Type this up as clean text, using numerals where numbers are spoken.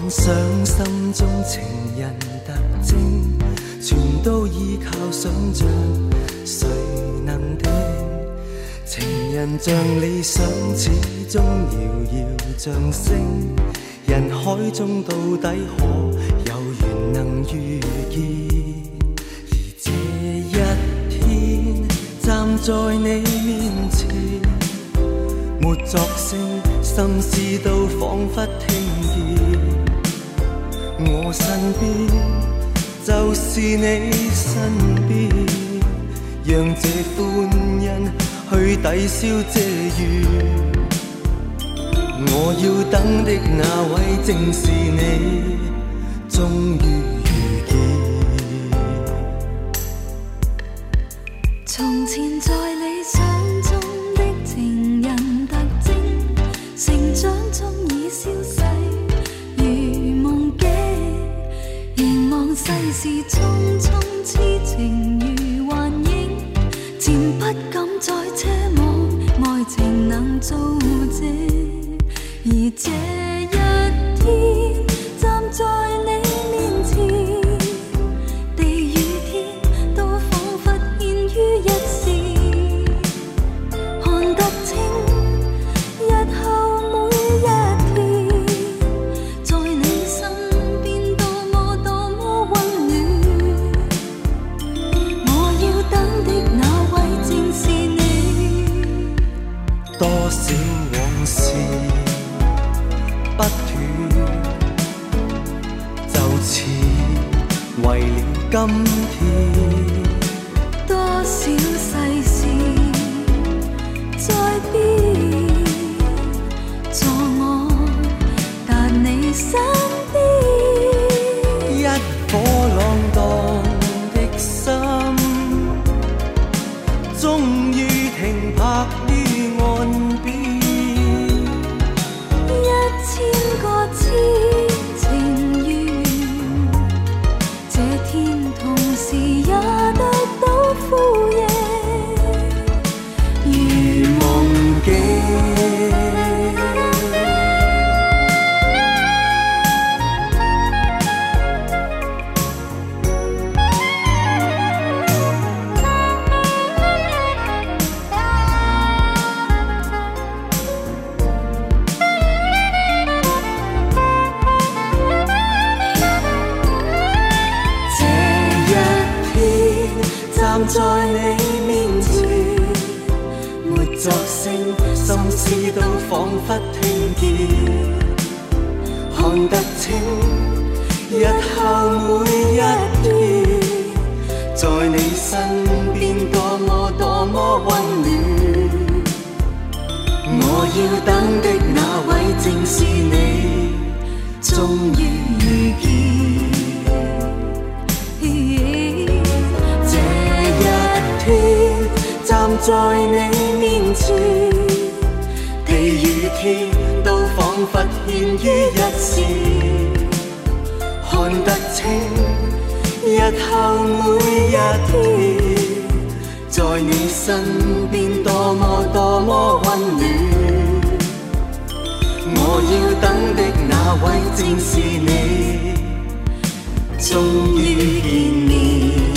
想心中情人特徵，全都依靠想像，誰能聽？情人像理想，始終遙遙像星，人海中到底可有緣能遇見？而這一天站在你面前，沒作聲，心思都彷彿聽見。我身邊就是你身邊，讓這歡欣去抵消這雨。我要等的那位正是你，終於遇見。 從前在理想中的情人特徵，成長中已消逝如夢境，凝望世事匆匆，痴情如幻影，漸不敢再奢望愛情能造證。而這一天站在你面前，地與天都彷彿牽於一線，看得清日後每一天，在你身邊多麼多麼溫暖。我要等的那位正是你， 多少往事不斷，就似為了今天。 多少世事在變，助我達你身邊。 一顆浪蕩的心，終於停泊於岸邊。 1000個痴情緣，這天同時也得到呼應， 如夢境。站在你面前，沒作聲，心思都彷彿聽見，看得清日後每一天，在你身邊多麼多麼溫暖。我要等的那位正是你，終於遇見。站在你面前，地與天都彷彿牽於一線，看得清日後每一天，在你身邊多麼多麼溫暖。我要等的那位正是你，終於見面。